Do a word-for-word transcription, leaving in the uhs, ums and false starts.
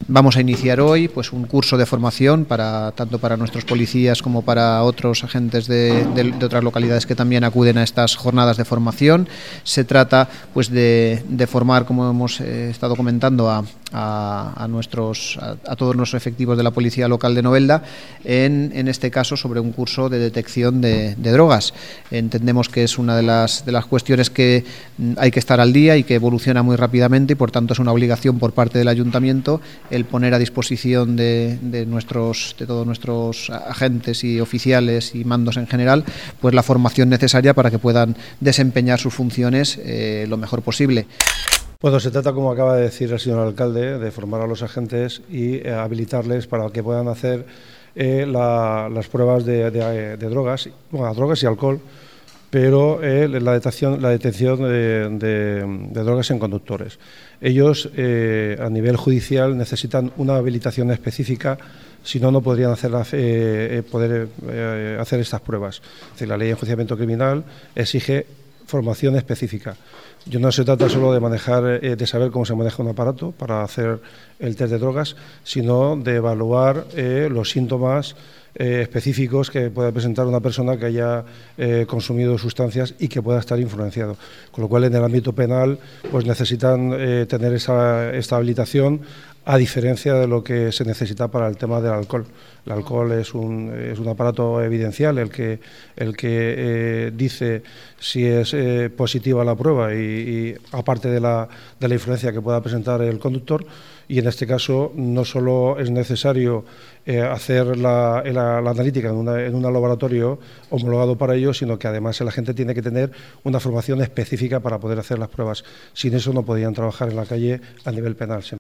Vamos a iniciar hoy pues un curso de formación para tanto para nuestros policías como para otros agentes de, de, de otras localidades que también acuden a estas jornadas de formación. Se trata pues de, de formar, como hemos eh, estado comentando, a, a, a, nuestros, a, a todos nuestros efectivos de la Policía Local de Novelda, en, en este caso sobre un curso de detección de, de drogas. Entendemos que es una de las, de las cuestiones que hay que estar al día y que evoluciona muy rápidamente, y por tanto es una obligación por parte del Ayuntamiento el poner a disposición de, de, nuestros, de todos nuestros agentes y oficiales y mandos en general pues la formación necesaria para que puedan desempeñar sus funciones eh, lo mejor posible. Bueno, se trata, como acaba de decir el señor alcalde, de formar a los agentes y eh, habilitarles para que puedan hacer eh, la, las pruebas de, de, de drogas, bueno, drogas y alcohol, pero eh, la detección, la detención de, de, de drogas en conductores. Ellos, eh, a nivel judicial, necesitan una habilitación específica, si no, no podrían hacer, eh, poder eh, hacer estas pruebas. Es decir, la ley de enjuiciamiento criminal exige formación específica. Yo no se trata solo de manejar, eh, de saber cómo se maneja un aparato para hacer el test de drogas, sino de evaluar eh, los síntomas eh, específicos que pueda presentar una persona que haya eh, consumido sustancias y que pueda estar influenciado. Con lo cual, en el ámbito penal, pues necesitan eh, tener esa, esta habilitación, a diferencia de lo que se necesita para el tema del alcohol. El alcohol es un, es un aparato evidencial, el que, el que eh, dice si es eh, positiva la prueba y, y aparte de la, de la influencia que pueda presentar el conductor. Y en este caso no solo es necesario eh, hacer la, la, la analítica en, una, en un laboratorio homologado para ello, sino que además el agente tiene que tener una formación específica para poder hacer las pruebas. Sin eso no podían trabajar en la calle a nivel penal.